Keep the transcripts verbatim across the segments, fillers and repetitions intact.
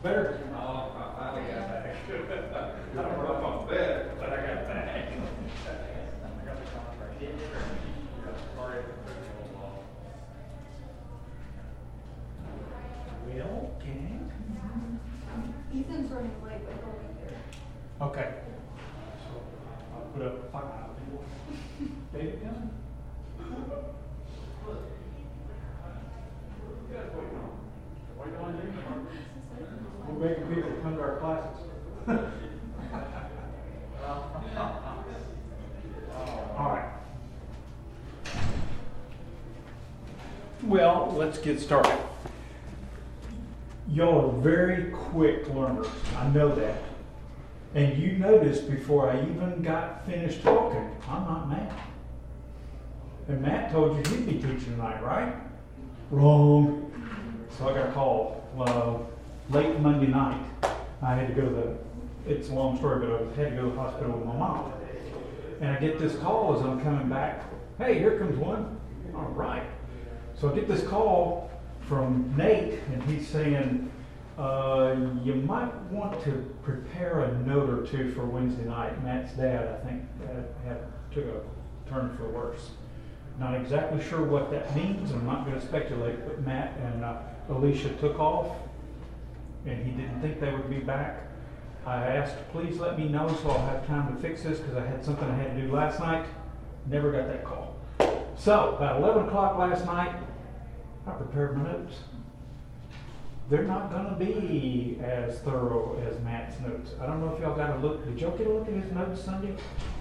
Better? Oh, I finally got back. I don't know if I'm bed, but I got back. I got the contract. Sorry. Well, okay. Ethan's running late, but he'll be there. Okay. So I'll put up five. David coming? We're making people come to our classes. All right. Well, let's get started. Y'all are very quick learners. I know that. And you noticed before I even got finished talking, I'm not Matt. And Matt told you he'd be teaching tonight, right? Wrong. So I got a call uh, late Monday night. I had to go to the, it's a long story, but I had to go to the hospital with my mom. And I get this call as I'm coming back. Hey, here comes one. All right. So I get this call from Nate, and he's saying, uh, you might want to prepare a note or two for Wednesday night. Matt's dad, I think, had, had took a turn for worse. Not exactly sure what that means. I'm not going to speculate, but Matt and uh, Alicia took off, and he didn't think they would be back. I asked, please let me know so I'll have time to fix this because I had something I had to do last night. Never got that call. So, about eleven o'clock last night, I prepared my notes. They're not going to be as thorough as Matt's notes. I don't know if y'all got a look. Did y'all get a look at his notes Sunday?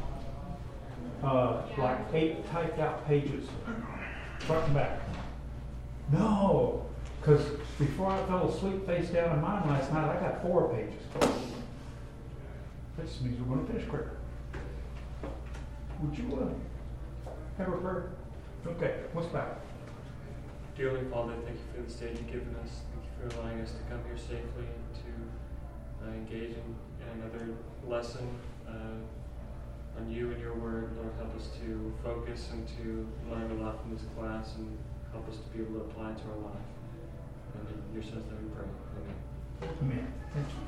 Uh, like eight typed out pages, front and back. No, because before I fell asleep face down in mine last night, I got four pages. That just means we're going to finish quicker. Would you uh, have a prayer? Okay, what's back? Dear Heavenly Father, thank you for this day you've given us. Thank you for allowing us to come here safely and to uh, engage in, in another lesson uh, on you and your word. Lord, help us to focus and to learn a lot from this class and help us to be able to apply it to our life. And in your son's name we pray. Amen. Amen. Thank you.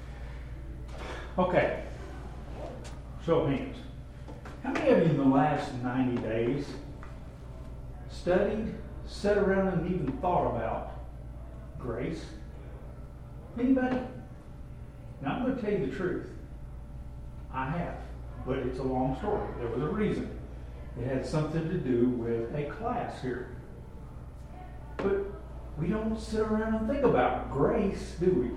Okay. Show of hands. How many of you in the last ninety days studied, sat around and even thought about grace? Anybody? Now I'm going to tell you the truth. I have, but it's a long story. There was a reason. It had something to do with a class here. But we don't sit around and think about grace, do we?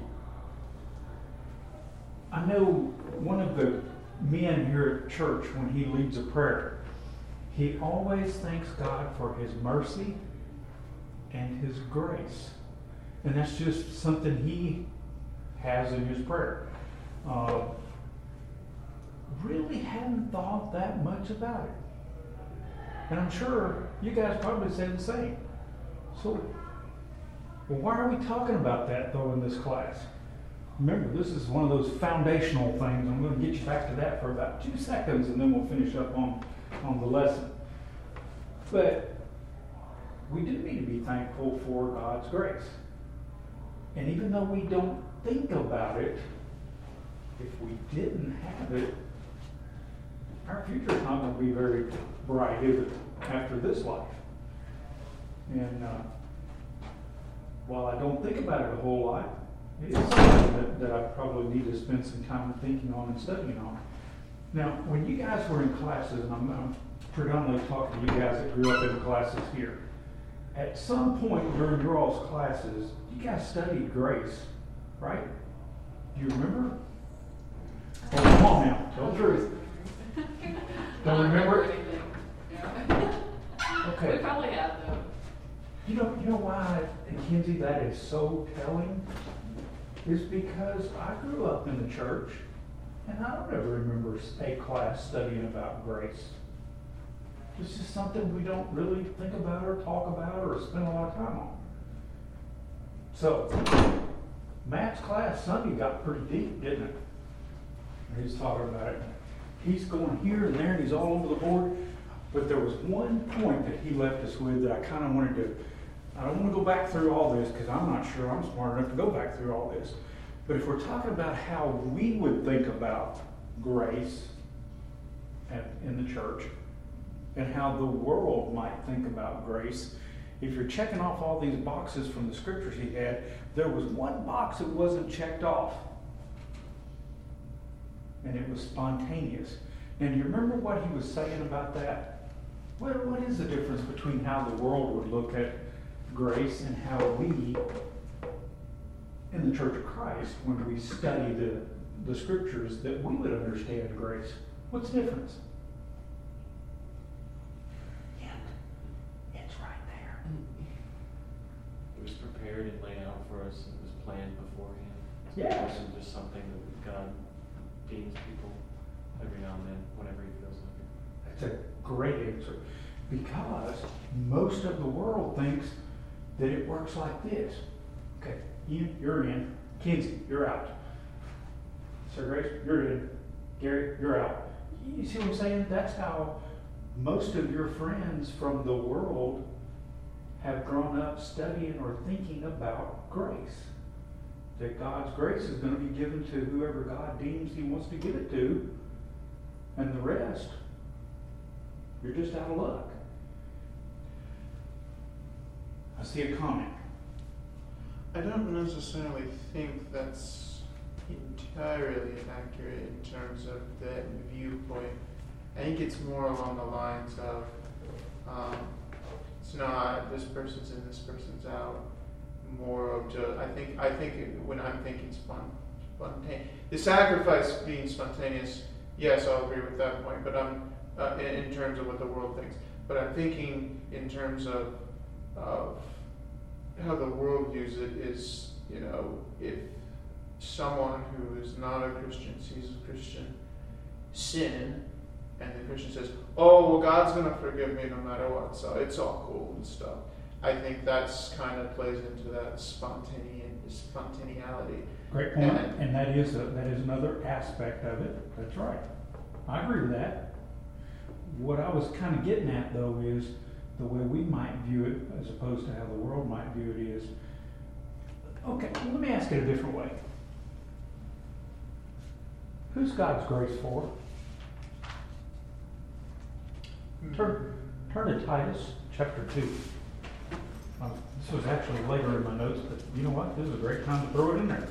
I know one of the men here at church, when he leads a prayer, he always thanks God for his mercy and his grace. And that's just something he has in his prayer. Uh, really hadn't thought that much about it. And I'm sure you guys probably say the same. So, well, why are we talking about that, though, in this class? Remember, this is one of those foundational things. I'm going to get you back to that for about two seconds, and then we'll finish up on, on the lesson. But we do need to be thankful for God's grace. And even though we don't think about it, if we didn't have it, our future is not going to be very bright, is it, after this life? And uh, while I don't think about it a whole lot, it is something that, that I probably need to spend some time thinking on and studying on. Now, when you guys were in classes, and I'm, I'm predominantly talking to you guys that grew up in classes here, at some point during your all's classes, you guys studied grace, right? Do you remember? Oh, come on now, tell the truth. Don't remember it? Okay. We probably have, though. You know, you know why, Kinsey, that is so telling? Is because I grew up in the church, and I don't ever remember a class studying about grace. It's just something we don't really think about or talk about or spend a lot of time on. So, Matt's class Sunday got pretty deep, didn't it? He's talking about it. He's going here and there, and he's all over the board. But there was one point that he left us with that I kind of wanted to, I don't want to go back through all this because I'm not sure I'm smart enough to go back through all this. But if we're talking about how we would think about grace at, in the church, and how the world might think about grace, if you're checking off all these boxes from the scriptures he had, there was one box that wasn't checked off. And it was spontaneous. And do you remember what he was saying about that? What, what is the difference between how the world would look at grace and how we, in the Church of Christ, when we study the, the scriptures, that we would understand grace? What's the difference? Yeah, it's right there. It was prepared and laid out for us. It was planned beforehand. Yes. It wasn't just something that God deems people every now and then, whenever he feels like it. That's a great answer. Because most of the world thinks that it works like this. Okay, Ian, you're in. Kinsey, you're out. Sir Grace, you're in. Gary, you're out. You see what I'm saying? That's how most of your friends from the world have grown up studying or thinking about grace. That God's grace is going to be given to whoever God deems he wants to give it to. And the rest, you're just out of luck. I see a comment. I don't necessarily think that's entirely accurate in terms of that viewpoint. I think it's more along the lines of, um, it's not this person's in, this person's out. More of just, I think, I think it, when I'm thinking spont- spontaneous, the sacrifice being spontaneous, yes, I'll agree with that point, but I'm, uh, in, in terms of what the world thinks. But I'm thinking in terms of, of how the world views it is, you know, if someone who is not a Christian sees a Christian sin, and the Christian says, oh, well, God's going to forgive me no matter what, so it's all cool and stuff. I think that's kind of plays into that spontaneity. spontaneity. Great point. And, and that is a, that is another aspect of it. That's right. I agree with that. What I was kind of getting at, though, is the way we might view it as opposed to how the world might view it is, okay, well, let me ask it a different way. Who's God's grace for? Turn, turn to Titus chapter two. Um, this was actually later in my notes, but you know what? This is a great time to throw it in there.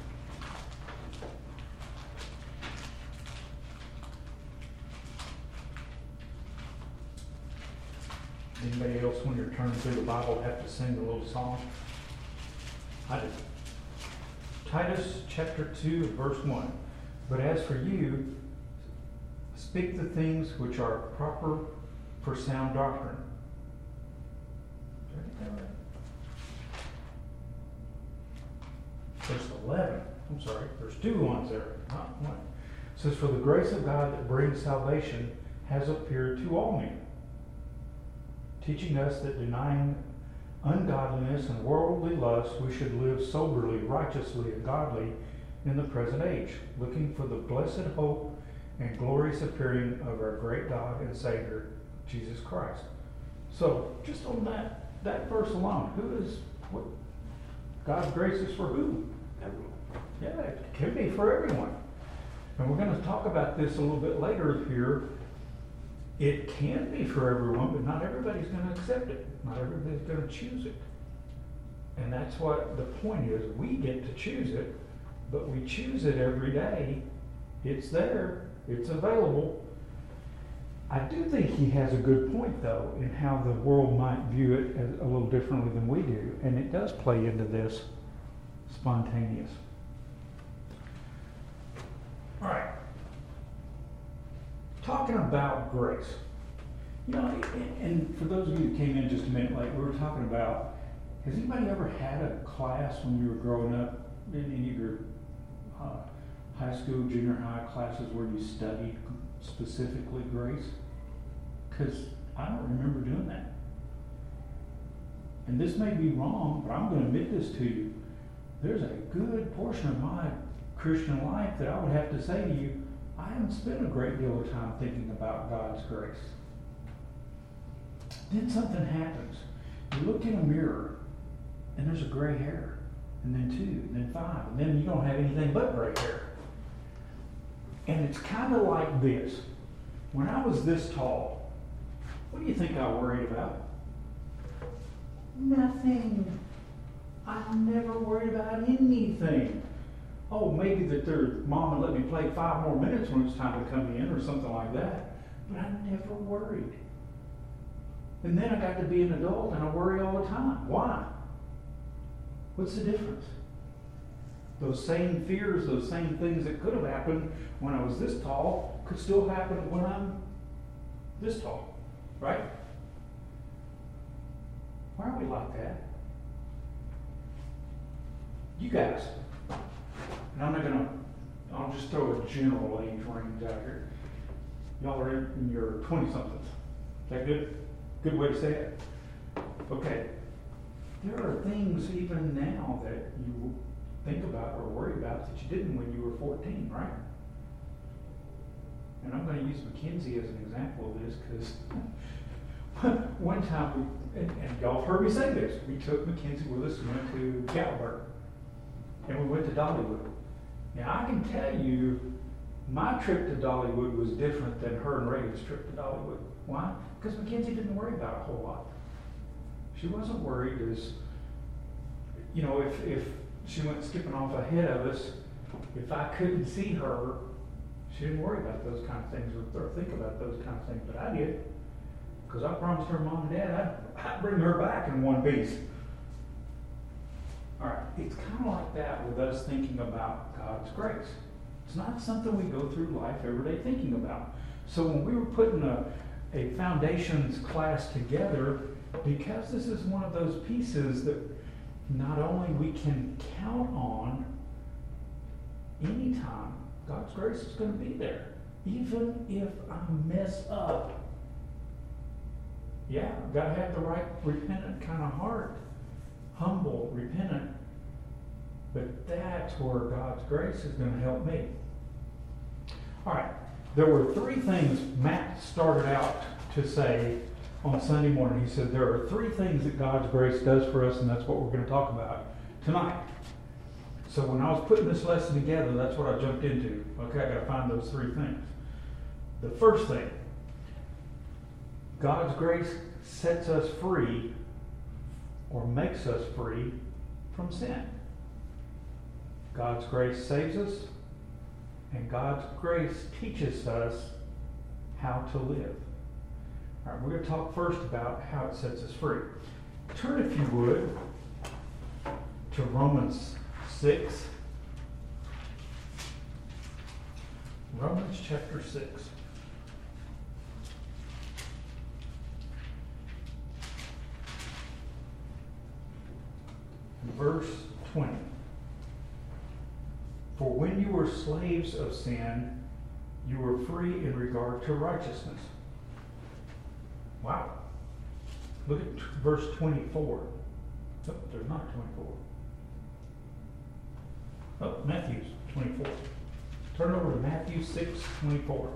Anybody else, when you're turning through the Bible, have to sing a little song? I do. Titus chapter two, verse one. But as for you, speak the things which are proper for sound doctrine. Did I get that right? Verse eleven. I'm sorry. There's two ones there, not one. It says, for the grace of God that brings salvation has appeared to all men, teaching us that denying ungodliness and worldly lust, we should live soberly, righteously, and godly in the present age, looking for the blessed hope and glorious appearing of our great God and Savior, Jesus Christ. So, just on that, that verse alone, who is, what, God's grace is for who? Everyone. Yeah, it can be for everyone. And we're going to talk about this a little bit later here. It can be for everyone, but not everybody's going to accept it. Not everybody's going to choose it. And that's what the point is. We get to choose it, but we choose it every day. It's there. It's available. I do think he has a good point, though, in how the world might view it as a little differently than we do. And it does play into this spontaneous. All right. Talking about grace. You know, and for those of you who came in just a minute late, we were talking about, has anybody ever had a class when you were growing up, in any of your uh, high school, junior high classes where you studied specifically grace? Because I don't remember doing that. And this may be wrong, but I'm going to admit this to you. There's a good portion of my Christian life that I would have to say to you, I haven't spent a great deal of time thinking about God's grace. Then something happens. You look in a mirror, and there's a gray hair. and then two, and then five, and then you don't have anything but gray hair. And it's kind of like this. When I was this tall, what do you think I worried about? Nothing. I never worried about anything. Oh, maybe that their mom would let me play five more minutes when it's time to come in or something like that. But I never worried. And then I got to be an adult and I worry all the time. Why? What's the difference? Those same fears, those same things that could have happened when I was this tall could still happen when I'm this tall, right? Why are we like that? You guys, and I'm not gonna, I'll just throw a general age range out here. Y'all are in your twenty-somethings. Is that good? Good way to say it? Okay. There are things even now that you think about or worry about that you didn't when you were fourteen, right? And I'm going to use Mackenzie as an example of this because one time, we, and, and y'all have heard me say this, we took Mackenzie with us and went to Gatlinburg. And we went to Dollywood. Now I can tell you, my trip to Dollywood was different than her and Reagan's trip to Dollywood. Why? Because Mackenzie didn't worry about it a whole lot. She wasn't worried as, you know, if, if she went skipping off ahead of us, if I couldn't see her, she didn't worry about those kind of things or, or think about those kind of things, but I did. Because I promised her mom and dad I'd, I'd bring her back in one piece. All right, it's kind of like that with us thinking about God's grace. It's not something we go through life every day thinking about. So when we were putting a, a foundations class together, because this is one of those pieces that not only we can count on anytime, God's grace is going to be there. Even if I mess up. Yeah, I've got to have the right repentant kind of heart. Humble, repentant. But that's where God's grace is going to help me. All right. There were three things Matt started out to say on Sunday morning. He said there are three things that God's grace does for us, and that's what we're going to talk about tonight. So when I was putting this lesson together, that's what I jumped into. Okay, I got to find those three things. The first thing, God's grace sets us free or makes us free from sin. God's grace saves us, and God's grace teaches us how to live. All right, we're going to talk first about how it sets us free. Turn, if you would, to Romans six. Romans chapter six. Verse twenty. For when you were slaves of sin, you were free in regard to righteousness. Wow. Look at verse twenty-four. Oh, there's not twenty-four. Oh, Matthew twenty-four. Turn over to Matthew six twenty-four.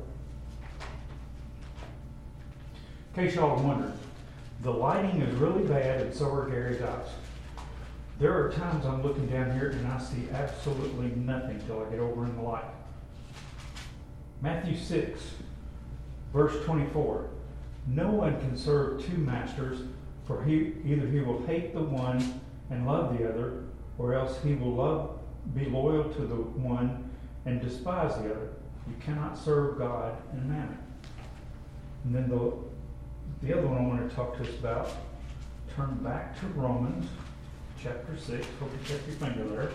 In case y'all are wondering, the lighting is really bad and so are Gary's eyes. There are times I'm looking down here and I see absolutely nothing till I get over in the light. Matthew six, verse twenty-four. No one can serve two masters, for he either he will hate the one and love the other, or else he will love be loyal to the one and despise the other. You cannot serve God and mammon. And then the the other one I want to talk to us about, turn back to Romans chapter six. Hope you check your finger there.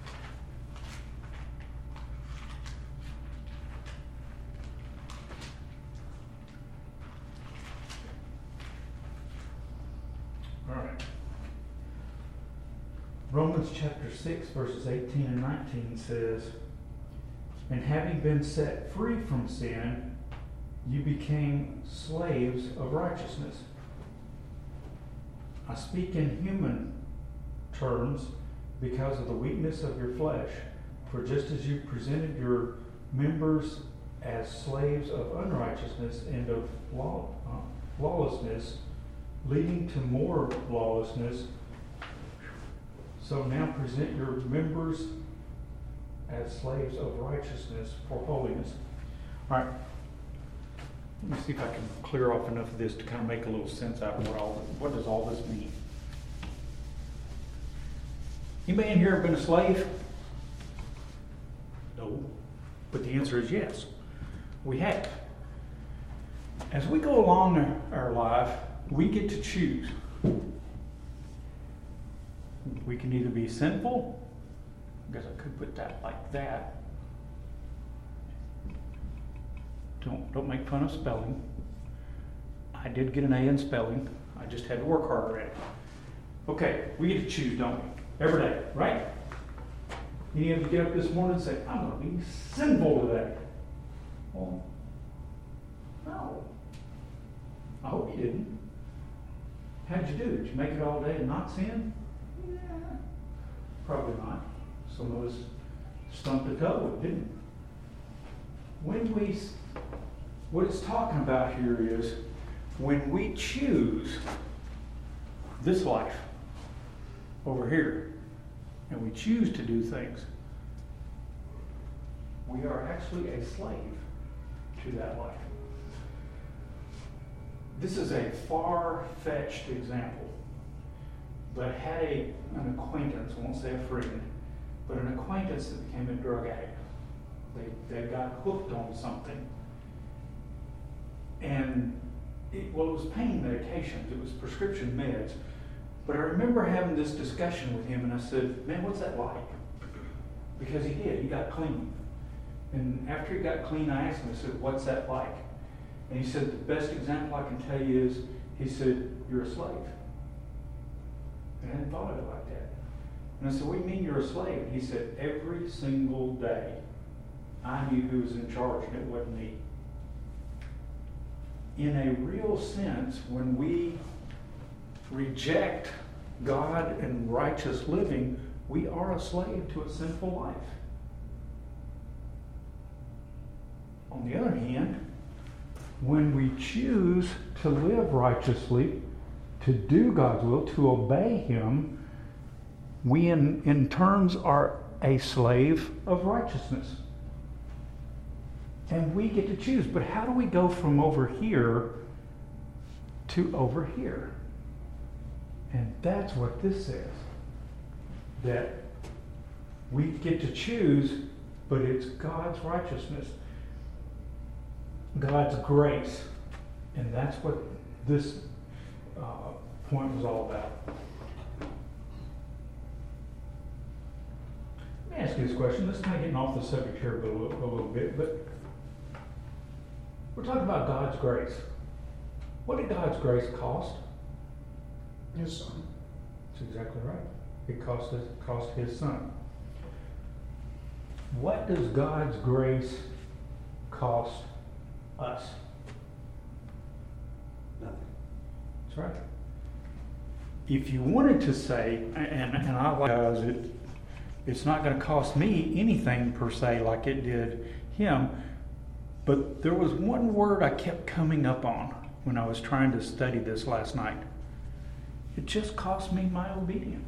All right. Romans chapter six, verses eighteen and nineteen says, and having been set free from sin, you became slaves of righteousness. I speak in human terms because of the weakness of your flesh. For just as you presented your members as slaves of unrighteousness and of law, uh, lawlessness, leading to more lawlessness, So now present your members as slaves of righteousness for holiness. All right. Let me see if I can clear off enough of this to kind of make a little sense out of what all what does all this mean. Anybody in here ever been a slave? No. But the answer is yes. We have. As we go along our, our life, we get to choose. We can either be sinful. I guess I could put that like that. Don't don't make fun of spelling. I did get an A in spelling. I just had to work harder at it. Okay, we get to choose, don't we? Every day, right? Any of you get up this morning and say, I'm going to be sinful today? Well, no. I hope you didn't. How'd you do? Did you make it all day and not sin? Yeah. Probably not. Some of us stumped a toe, didn't we? When we, what it's talking about here is when we choose this life over here, and we choose to do things, we are actually a slave to that life. This is a far-fetched example, but had a, an acquaintance, I won't say a friend, but an acquaintance that became a drug addict. They, they got hooked on something. And, it, well, it was pain medications. It was prescription meds. But I remember having this discussion with him, and I said, man, what's that like? Because he did. He got clean. And after he got clean, I asked him, I said, what's that like? And he said, the best example I can tell you is, he said, you're a slave. And I hadn't thought of it like that. And I said, what do you mean you're a slave? And he said, every single day, I knew who was in charge, and it wasn't me. In a real sense, when we reject God and righteous living, we are a slave to a sinful life. On the other hand, when we choose to live righteously, to do God's will, to obey Him, we in, in terms are a slave of righteousness. And we get to choose. But how do we go from over here to over here? And that's what this says. That we get to choose, but it's God's righteousness, God's grace. And that's what this uh, point was all about. Let me ask you this question. This is kind of getting off the subject here a little, a little bit, but we're talking about God's grace. What did God's grace cost? His son. That's exactly right. It cost us, cost His Son. What does God's grace cost us? Nothing. That's right. If you wanted to say, and, and I like it, it's not going to cost me anything per se like it did him, but there was one word I kept coming up on when I was trying to study this last night. It just cost me my obedience.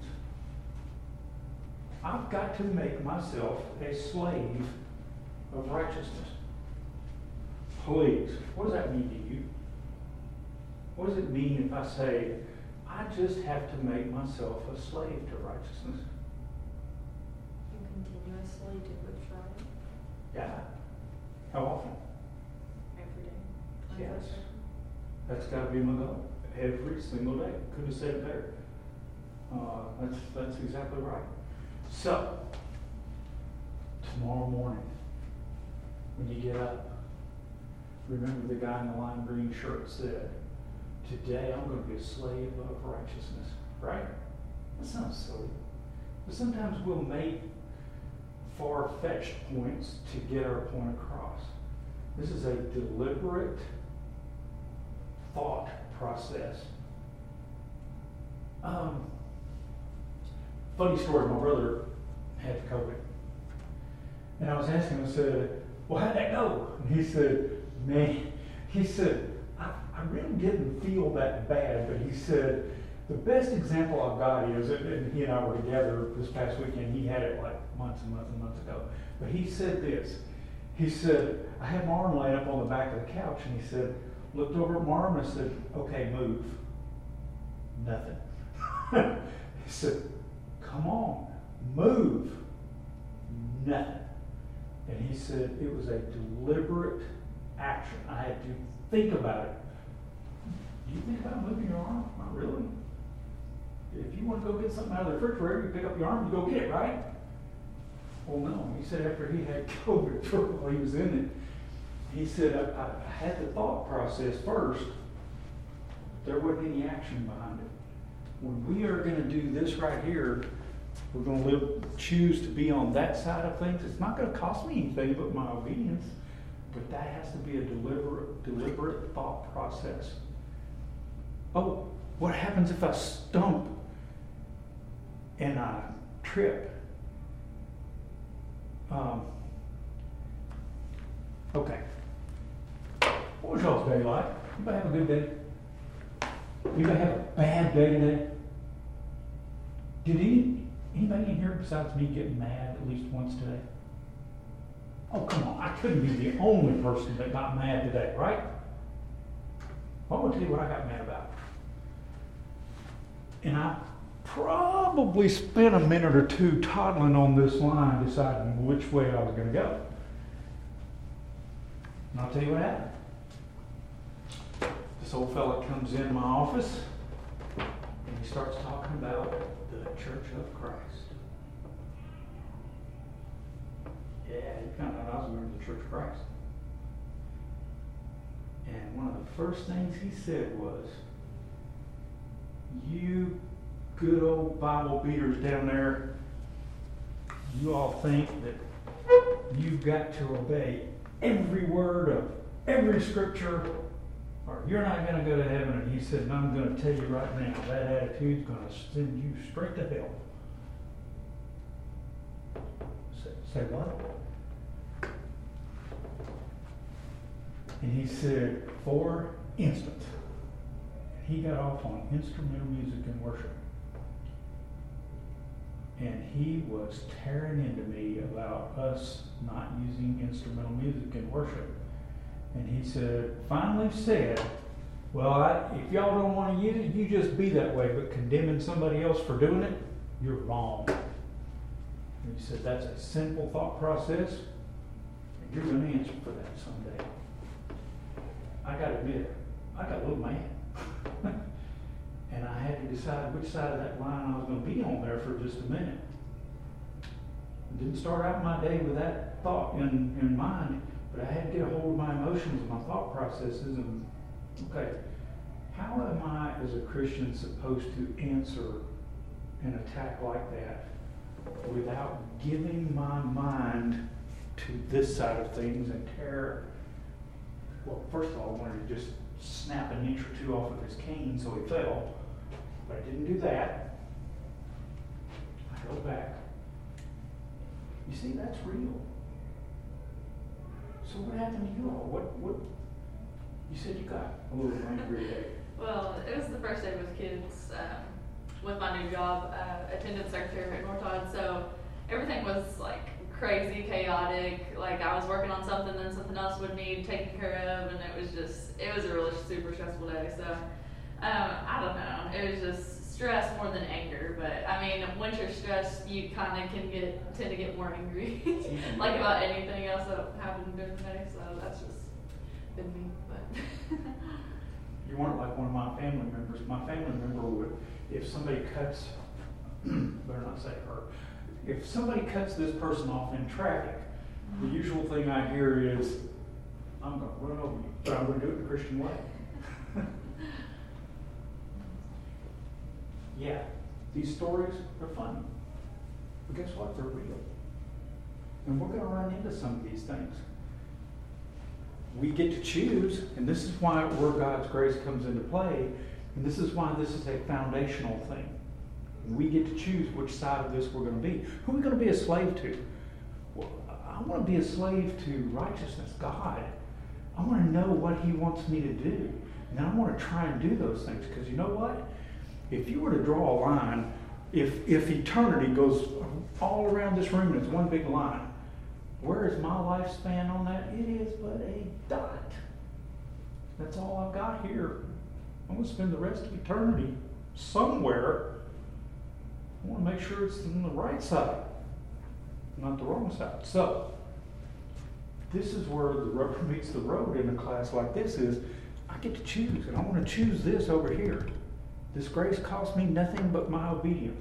I've got to make myself a slave of righteousness. Please, what does that mean to you? What does it mean if I say, I just have to make myself a slave to righteousness? You continuously do what's right Yeah. How often? every day. Yes. That's got to be my goal. Every single day. Couldn't have said it better. Uh, that's, that's exactly right. So, tomorrow morning, when you get up, remember the guy in the lime green shirt said, today I'm going to be a slave of righteousness. Right? That sounds silly. But sometimes we'll make far-fetched points to get our point across. This is a deliberate thought process. Um, funny story, my brother had COVID. And I was asking him, I said, well, how'd that go? And he said, man, he said, I, I really didn't feel that bad, but he said, The best example I've got is, and he and I were together this past weekend, he had it like months and months and months ago, but he said this. He said, I had my arm laid up on the back of the couch, and he said, looked over at my arm and said, okay, move. Nothing. He said, come on, move. Nothing. And he said it was a deliberate action. I had to think about it. Do you think about moving your arm? Not really. If you want to go get something out of the refrigerator, you pick up your arm, you go get it, right? Well, no. He said after he had COVID while he was in it, he said, I, I had the thought process first. There wasn't any action behind it. When we are going to do this right here, we're going to live, choose to be on that side of things. It's not going to cost me anything but my obedience, but that has to be a deliberate, deliberate thought process. Oh, what happens if I stump and I trip? Um, okay. What was y'all's day like? Anybody have a good day? Anybody have a bad day today? Did any, anybody in here besides me get mad at least once today? Oh, come on. I couldn't be the only person that got mad today, right? Well, I'm going to tell you what I got mad about. And I probably spent a minute or two toddling on this line, deciding which way I was going to go. And I'll tell you what happened. This old fella comes in my office, and he starts talking about the Church of Christ. Yeah, he found out I was a member of the Church of Christ. And one of the first things he said was, you good old Bible beaters down there, you all think that you've got to obey every word of every scripture, or you're not going to go to heaven. And he said, and I'm going to tell you right now, that attitude's going to send you straight to hell. Say, say what? And he said, for instance, he got off on instrumental music and worship. And he was tearing into me about us not using instrumental music in worship. And he said, finally said, well, I, if y'all don't want to use it, you just be that way. But condemning somebody else for doing it, you're wrong. And he said, that's a simple thought process, and you're going to answer for that someday. I got to admit, I got a little mad. And I had to decide which side of that line I was going to be on there for just a minute. I didn't start out my day with that thought in, in mind, but I had to get a hold of my emotions and my thought processes and, okay, how am I as a Christian supposed to answer an attack like that without giving my mind to this side of things and tear? Well, first of all, I wanted to just snap an inch or two off of his cane so he fell. But I didn't do that. I held back. You see, that's real. So what happened to you all? What, what, you said you got a little angry today. Well, it was the first day with kids, um, with my new job, uh, attendance secretary at North Todd. So everything was like crazy, chaotic. Like I was working on something, then something else would need taken care of, and it was just, it was a really super stressful day. So um, I don't know, it was just stress more than anger. But I mean, once you're stressed, you kind of can get tend to get more angry, like about anything else that happened during the day. So that's just been me. But you weren't like one of my family members. My family member would, if somebody cuts, better not say her. If somebody cuts this person off in traffic, the usual thing I hear is, I'm going to run over you, but I'm going to do it the Christian way. Yeah, these stories are funny, but guess what? They're real. And we're going to run into some of these things. We get to choose, and this is why where God's grace comes into play, and this is why this is a foundational thing. We get to choose which side of this we're going to be. Who are we going to be a slave to? Well, I want to be a slave to righteousness, God. I want to know what He wants me to do. And I want to try and do those things. Because you know what? If you were to draw a line, if if eternity goes all around this room and it's one big line, where is my lifespan on that? It is but a dot. That's all I've got here. I'm going to spend the rest of eternity somewhere. I want to make sure it's on the right side, not the wrong side. So, this is where the rubber meets the road in a class like this is, I get to choose, and I want to choose this over here. This grace costs me nothing but my obedience.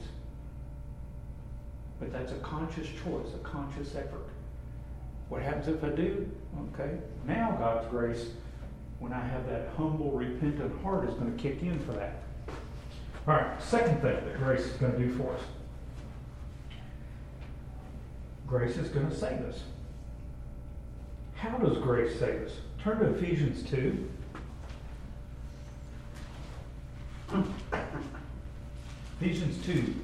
But that's a conscious choice, a conscious effort. What happens if I do? Okay, now God's grace, when I have that humble, repentant heart, is going to kick in for that. All right, second thing that grace is going to do for us. Grace is going to save us. How does grace save us? Turn to Ephesians two. Ephesians two,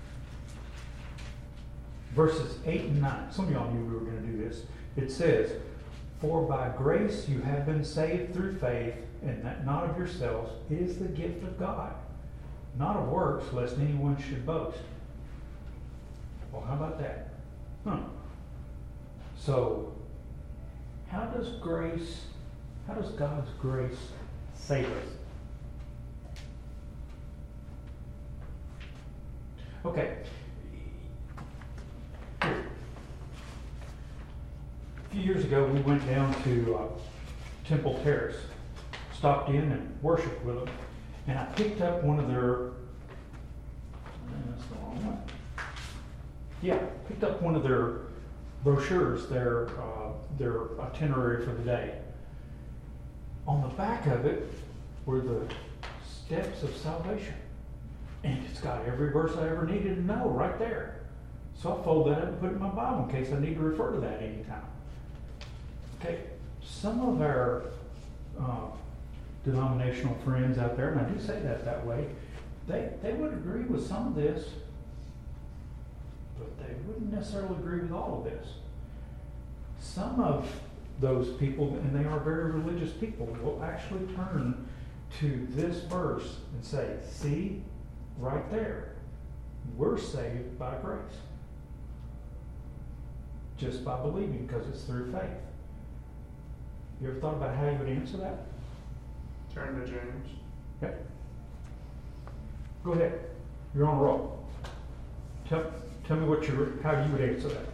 verses eight and nine. Some of y'all knew we were going to do this. It says, "For by grace you have been saved through faith, and that not of yourselves, it is the gift of God, not of works, lest anyone should boast." Well, how about that? Huh. So, how does grace, how does God's grace save us? Okay. Here. A few years ago, we went down to uh, Temple Terrace, stopped in and worshiped with them, and I picked up one of their, uh, that's the wrong one. Yeah, picked up one of their brochures, their uh, their itinerary for the day. On the back of it were the steps of salvation. And it's got every verse I ever needed to know right there. So I fold that up and put it in my Bible in case I need to refer to that anytime. Okay, some of our uh, denominational friends out there, and I do say that that way, they, they would agree with some of this, but they wouldn't necessarily agree with all of this. Some of those people, and they are very religious people, will actually turn to this verse and say, see, right there, we're saved by grace. Just by believing, because it's through faith. You ever thought about how you would answer that? Turn to James. Okay. Go ahead. You're on a roll. Tell, tell me what you how you would answer that.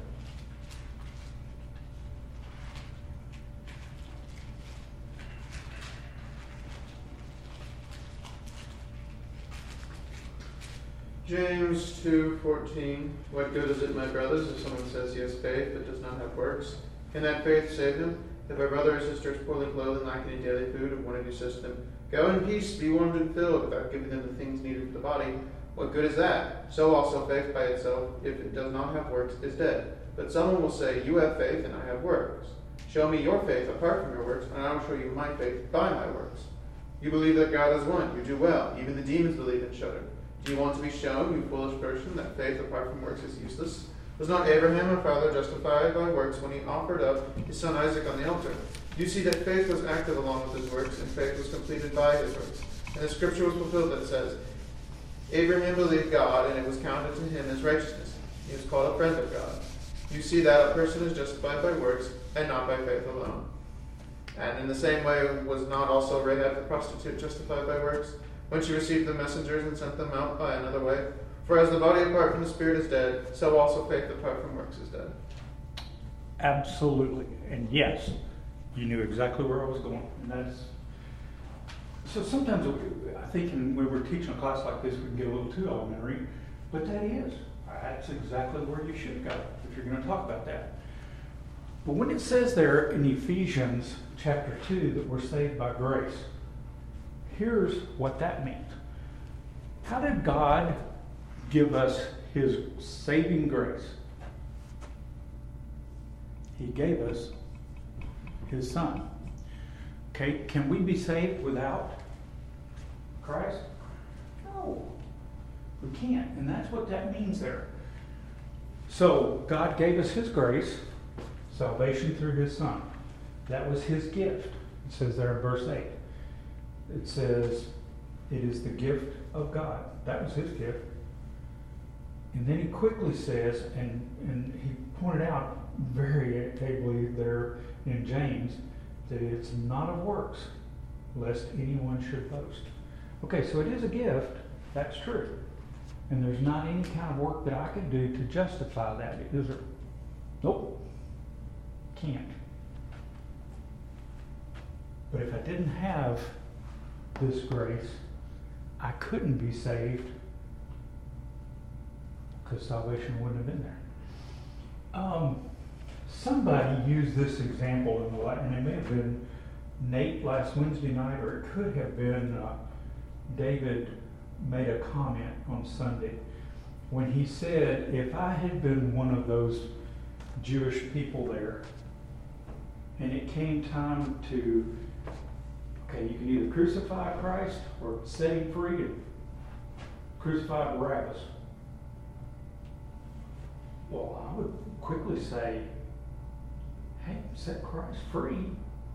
James two fourteen. What good is it, my brothers, if someone says he has faith but does not have works? Can that faith save him? If our brother or sister is poorly clothed and lacking in daily food, and one of you says to them, "Go in peace, be warmed and filled," without giving them the things needed for the body, what good is that? So also faith by itself, if it does not have works, is dead. But someone will say, "You have faith, and I have works. Show me your faith apart from your works, and I will show you my faith by my works. You believe that God is one. You do well. Even the demons believe and shudder. Do you want to be shown, you foolish person, that faith apart from works is useless? Was not Abraham our father justified by works when he offered up his son Isaac on the altar? You see that faith was active along with his works, and faith was completed by his works. And the scripture was fulfilled that says, Abraham believed God, and it was counted to him as righteousness. He was called a friend of God. You see that a person is justified by works, and not by faith alone. And in the same way was not also Rahab the prostitute justified by works, when she received the messengers and sent them out by another way? For as the body apart from the spirit is dead, so also faith apart from works is dead. Absolutely. And yes, you knew exactly where I was going. And that's so sometimes I think when we were teaching a class like this, we can get a little too elementary, but that is, that's exactly where you should go if you're going to talk about that. But when it says there in Ephesians chapter two that we're saved by grace, here's what that means. How did God give us his saving grace? He gave us his son. Okay, can we be saved without Christ? No, we can't. And that's what that means there. So God gave us his grace, salvation through his son. That was his gift. It says there in verse eight. It says, It is the gift of God. That was his gift. And then he quickly says, and, and he pointed out very ably there in James, that it's not of works, lest anyone should boast. Okay, so it is a gift, that's true. And there's not any kind of work that I could do to justify that, is there? Nope. Can't. But if I didn't have this grace, I couldn't be saved, because salvation wouldn't have been there. Um, somebody used this example in the light, and it may have been Nate last Wednesday night, or it could have been uh, David made a comment on Sunday when he said, if I had been one of those Jewish people there, and it came time to, okay, you can either crucify Christ or set him free and crucify Barabbas. Well, I would quickly say, hey, set Christ free.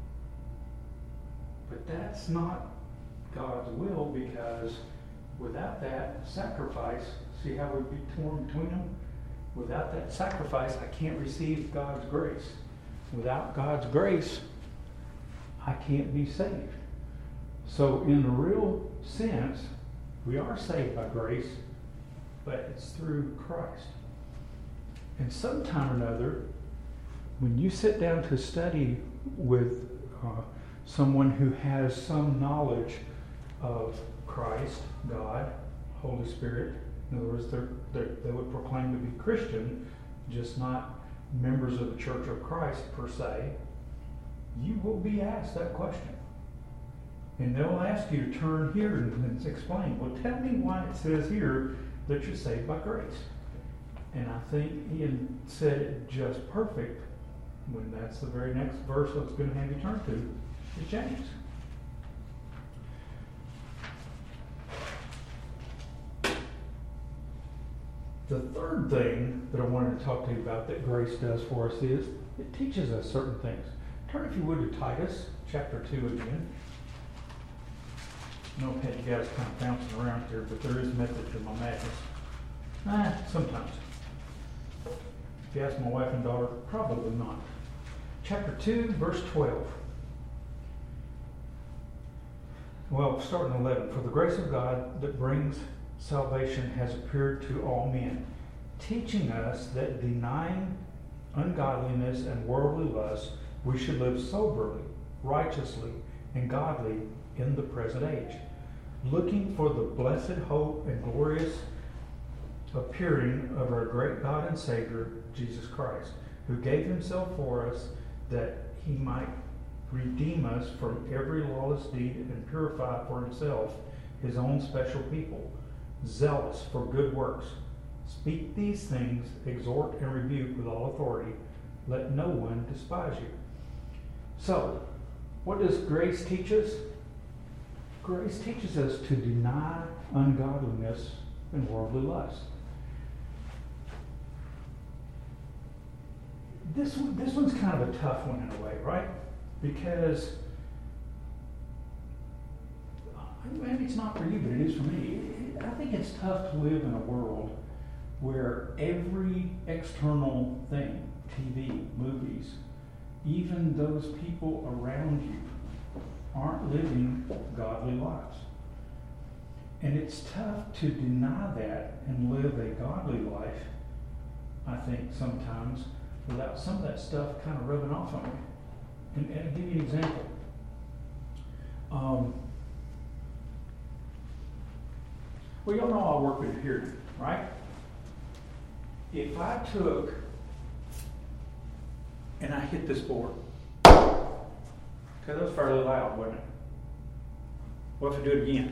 But that's not God's will, because without that sacrifice, see how we'd be torn between them? Without that sacrifice, I can't receive God's grace. Without God's grace, I can't be saved. So in the real sense, we are saved by grace, but it's through Christ. And sometime or another, when you sit down to study with uh, someone who has some knowledge of Christ, God, Holy Spirit, in other words, they're, they're, they would proclaim to be Christian, just not members of the Church of Christ per se, you will be asked that question. And they'll ask you to turn here and, and explain, well, tell me why it says here that you're saved by grace. And I think Ian said it just perfect when that's the very next verse I was going to have you turn to, is James. The third thing that I wanted to talk to you about that grace does for us is it teaches us certain things. Turn, if you would, to Titus chapter two again. I know I've had you guys kind of bouncing around here, but there is method to my madness. Ah, sometimes. If you ask my wife and daughter, probably not. Chapter two, verse twelve. Well, starting eleven. For the grace of God that brings salvation has appeared to all men, teaching us that denying ungodliness and worldly lust, we should live soberly, righteously, and godly in the present age, looking for the blessed hope and glorious appearing of our great God and Savior, Jesus Christ, who gave himself for us that he might redeem us from every lawless deed and purify for himself his own special people, zealous for good works. Speak these things, exhort and rebuke with all authority. Let no one despise you. So, what does grace teach us? Grace teaches us to deny ungodliness and worldly lust. This one, this one's kind of a tough one in a way, right? Because maybe it's not for you, but it is for me. I think it's tough to live in a world where every external thing, T V, movies, even those people around you aren't living godly lives. And it's tough to deny that and live a godly life, I think, sometimes, without some of that stuff kind of rubbing off on me. And, and I'll give you an example. Um, well, y'all know I work with hearing, right? If I took and I hit this board, okay, that was fairly loud, wasn't it? What if I do it again?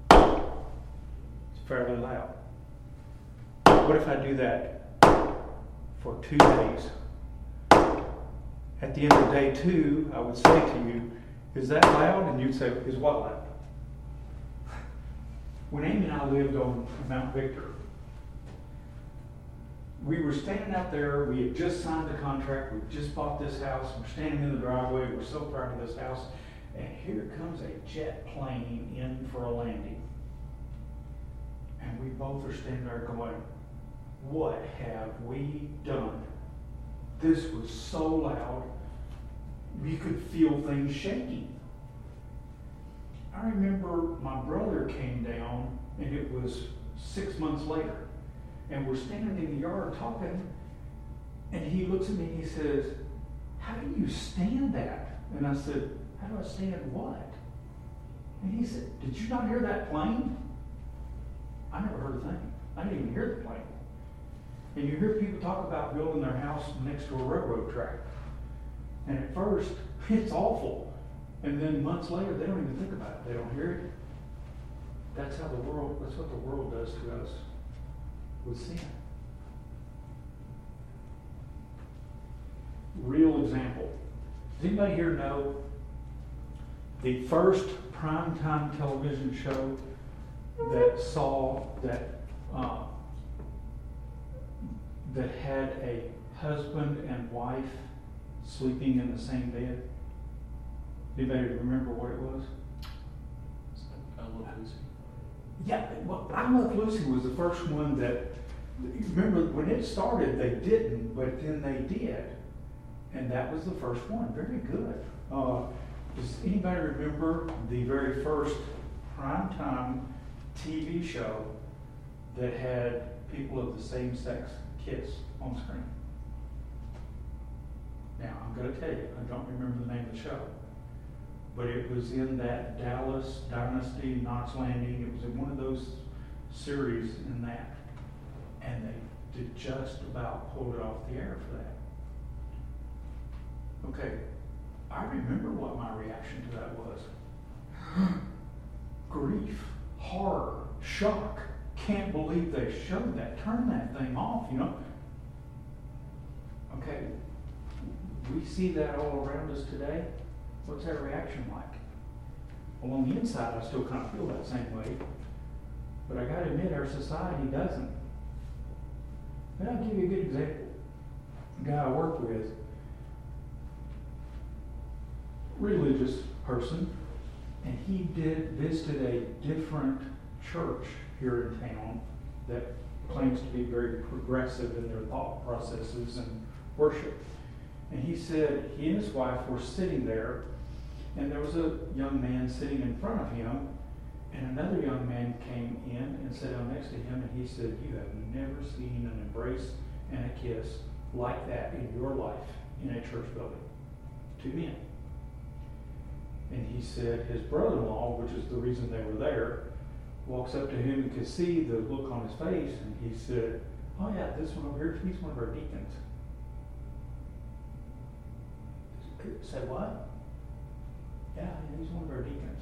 It's fairly loud. What if I do that for two days? At the end of day two, I would say to you, is that loud? And you'd say, is what loud? When Amy and I lived on Mount Victor, we were standing out there, we had just signed the contract, we just bought this house, we're standing in the driveway, we're so proud of this house, and here comes a jet plane in for a landing. And we both are standing there going, what have we done? This was so loud, you could feel things shaking. I remember my brother came down, and it was six months later, and we're standing in the yard talking, and he looks at me and he says, how do you stand that? And I said, how do I stand what? And he said, did you not hear that plane? I never heard a thing. I didn't even hear the plane. And you hear people talk about building their house next to a railroad track. And at first, it's awful. And then months later, they don't even think about it. They don't hear it. That's how the world, that's what the world does to us with sin. Real example. Does anybody here know the first primetime television show that saw that uh, that had a husband and wife sleeping in the same bed? Anybody remember what it was? I Love Lucy. Yeah, well, I Love Lucy was the first one that, remember when it started they didn't, but then they did. And that was the first one. Very good. Uh, does anybody remember the very first primetime T V show that had people of the same sex kiss on screen? Now, I'm going to tell you, I don't remember the name of the show. But it was in that Dallas Dynasty, Knots Landing. It was in one of those series in that. And they did just about pull it off the air for that. Okay, I remember what my reaction to that was. Grief, horror, shock. Can't believe they showed that. Turn that thing off, you know. Okay, we see that all around us today. What's our reaction like? Well, on the inside, I still kind of feel that same way. But I got to admit, our society doesn't. And I'll give you a good example. A guy I work with, religious person, and he did visited a different church here in town that claims to be very progressive in their thought processes and worship. And he said he and his wife were sitting there, and there was a young man sitting in front of him, and another young man came in and sat down next to him, and he said, you have never seen an embrace and a kiss like that in your life in a church building. Two men. And he said his brother-in-law, which is the reason they were there, walks up to him and could see the look on his face, and he said, oh yeah, this one over here, he's one of our deacons. Said what? Yeah, he's one of our deacons.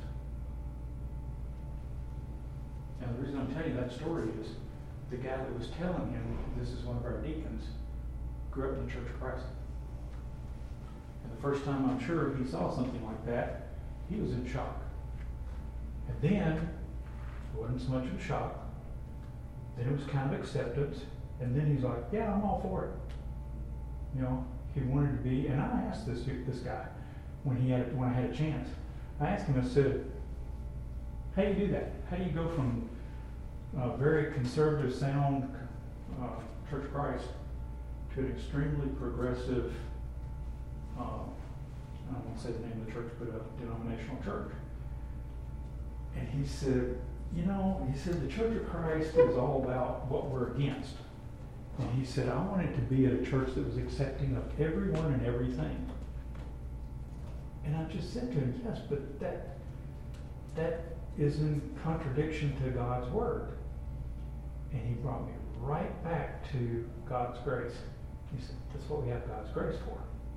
Now the reason I'm telling you that story is the guy that was telling him this is one of our deacons grew up in the Church of Christ. And the first time I'm sure he saw something like that, he was in shock. And then, it wasn't so much of a shock. Then it was kind of acceptance. And then he's like, yeah, I'm all for it. You know, he wanted to be, and I asked this this guy when he had when I had a chance. I asked him, I said, how do you do that? How do you go from a very conservative sound uh, Church of Christ to an extremely progressive, uh, I don't want to say the name of the church, but a denominational church? And he said, you know, he said the Church of Christ is all about what we're against. And he said, I wanted to be at a church that was accepting of everyone and everything. And I just said to him, yes, but that that is in contradiction to God's Word. And he brought me right back to God's grace. He said, that's what we have God's grace for.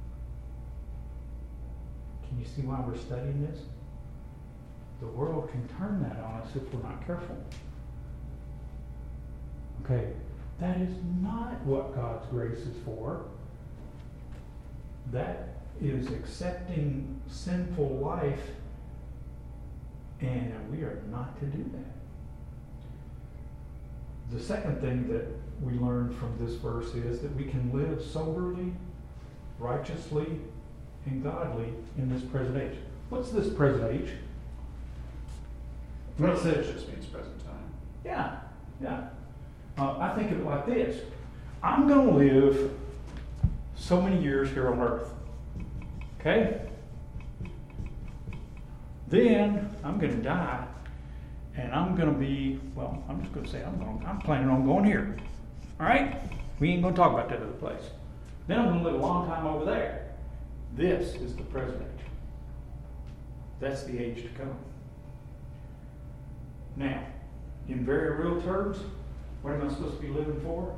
Can you see why we're studying this? The world can turn that on us if we're not careful. Okay, that is not what God's grace is for. That is accepting sinful life, and we are not to do that. The second thing that we learn from this verse is that we can live soberly, righteously, and godly in this present age. What's this present age? When it Present says, just means present time. yeah, Yeah. Uh, I think of it like this. I'm going to live so many years here on earth. Okay? Then I'm going to die, and I'm going to be, well, I'm just going to say I'm going, I'm planning on going here. All right? We ain't going to talk about that other place. Then I'm going to live a long time over there. This is the present age. That's the age to come. Now, in very real terms, what am I supposed to be living for?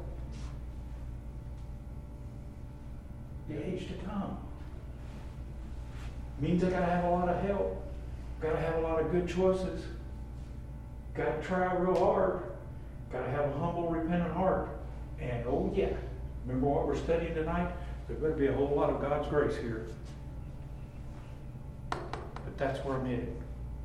The age to come. Means I gotta have a lot of help. Gotta have a lot of good choices. Gotta try real hard. Gotta have a humble, repentant heart. And oh yeah, remember what we're studying tonight? There better be a whole lot of God's grace here. But that's where I'm headed.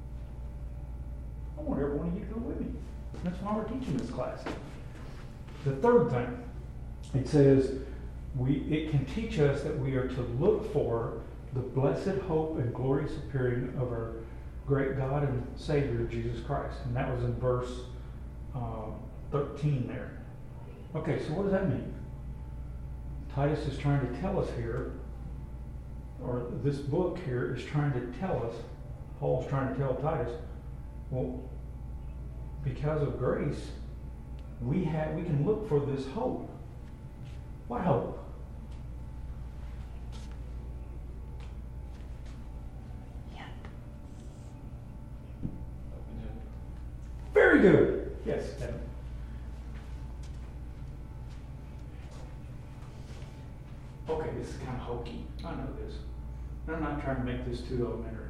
I want every one of you to go with me. That's why we're teaching this class. The third thing, it says, we it can teach us that we are to look for the blessed hope and glorious appearing of our great God and Savior, Jesus Christ. And that was in verse uh, thirteen there. Okay, so what does that mean? Titus is trying to tell us here, or this book here is trying to tell us, Paul's trying to tell Titus, well, because of grace, we have we can look for this hope. What hope? Very good. Yes, Evan. Okay, this is kind of hokey. I know this. I'm not trying to make this too elementary.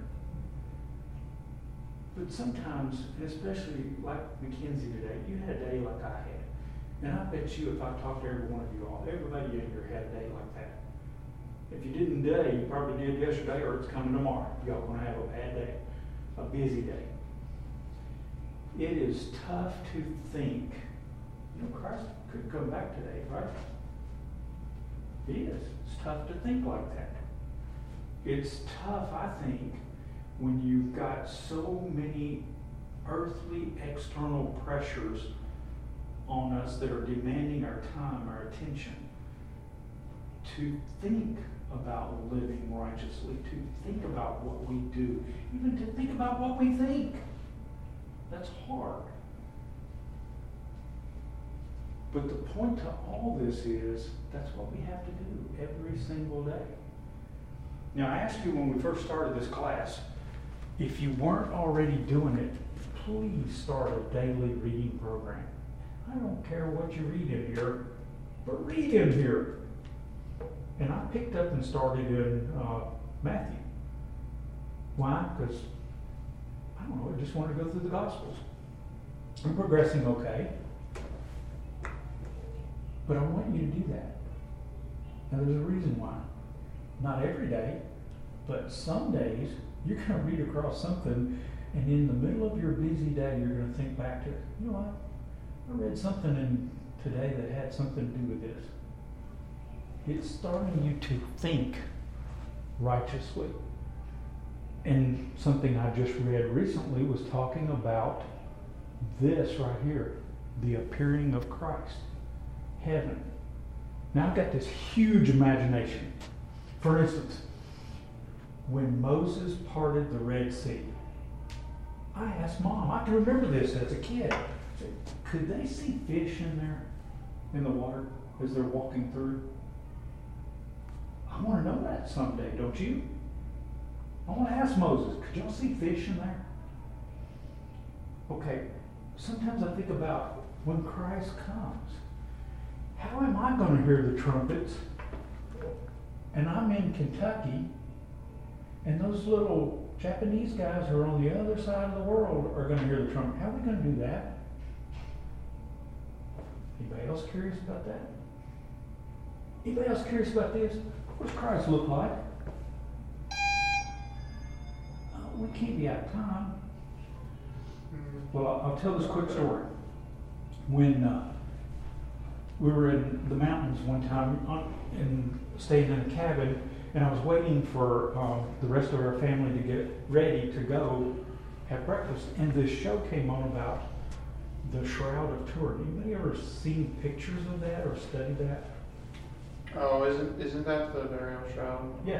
But sometimes, and especially like Mackenzie today, you had a day like I had. And I bet you if I talked to every one of you all, everybody in here had a day like that. If you didn't today, you probably did yesterday or it's coming tomorrow. Y'all going to have a bad day, a busy day. It is tough to think, you know, Christ could come back today, right? It is. It's tough to think like that. It's tough, I think, when you've got so many earthly external pressures on us that are demanding our time, our attention, to think about living righteously, to think about what we do, even to think about what we think. That's hard. But the point to all this is, that's what we have to do every single day. Now, I asked you when we first started this class, if you weren't already doing it, please start a daily reading program. I don't care what you read in here, but read in here. And I picked up and started in uh, Matthew. Why? Because, I don't know, I just wanted to go through the Gospels. I'm progressing okay. But I want you to do that. Now, there's a reason why. Not every day, but some days, you're going to read across something, and in the middle of your busy day, you're going to think back to, you know what? I read something in today that had something to do with this. It's starting you to think righteously. And something I just read recently was talking about this right here, the appearing of Christ, heaven. Now I've got this huge imagination. For instance, when Moses parted the Red Sea, I asked Mom, I can remember this as a kid, I said, could they see fish in there, in the water, as they're walking through? I want to know that someday, don't you? I want to ask Moses, could y'all see fish in there? Okay, sometimes I think about when Christ comes, how am I going to hear the trumpets? And I'm in Kentucky, and those little Japanese guys who are on the other side of the world are going to hear the trumpet. How are we going to do that? Anybody else curious about that? Anybody else curious about this? What does Christ look like? Oh, we can't be out of time. Well, I'll, I'll tell this quick story. When uh, we were in the mountains one time on, and staying in a cabin, and I was waiting for um, the rest of our family to get ready to go have breakfast, and this show came on about the Shroud of Turin. Anybody ever seen pictures of that or studied that? Oh, isn't isn't that the burial shroud? Yeah,